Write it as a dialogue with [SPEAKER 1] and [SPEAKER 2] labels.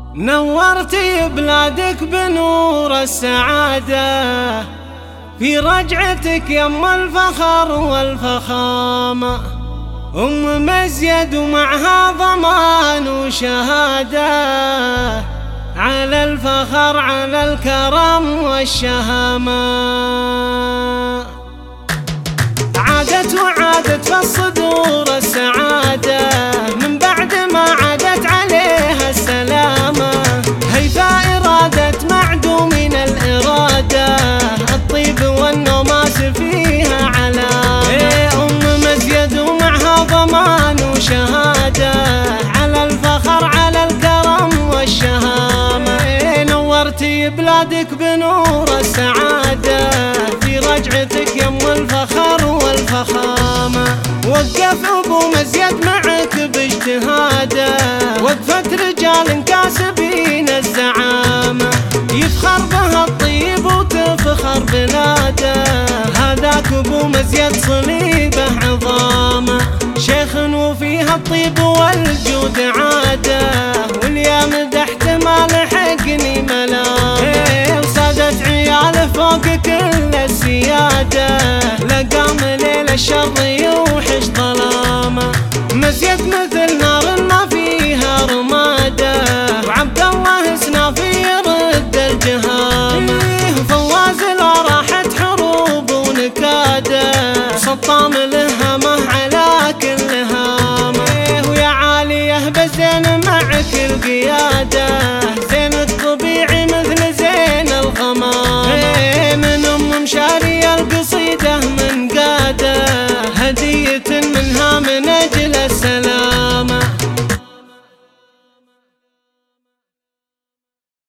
[SPEAKER 1] نورتي بلادك بنور السعادة، في رجعتك يم الفخر والفخامة، أم مزيد ومعها ضمان وشهادة، على الفخر على الكرم والشهامة. عادت وعادت في الصدور السعادة، من بعد ما عادت عليها السلامة، هيفا إرادة معدومين الإرادة، الطيب والنوماس فيها علامة، أم مزيد ومعها ضمان وشهادة، على الفخر على الكرم والشهامة. نورتي بلادك بنور السعادة، في رجعتك يم الفخر والفخامة، وقف أبو مزيد معك باجتهاده، وقفة رجال كاسبين الزعامة، يفخر بها الطيب وتفخر بلاده، هذاك أبو مزيد صليبه عظامة، شيخ وفيها الطيب والجود عاده، واليا مدحت ما لحقني ملامه، وصادت عياله فوق كل السياده، لقام ليل الشر يوحش ظلامه، مزيد مثل نار ما فيها رماده، وعبد الله سنافي يرد الجهامه، فواز لو راحت حروب ونكاده، سطام الهمه على كل هامه، ويا عاليه بزين معك القياده،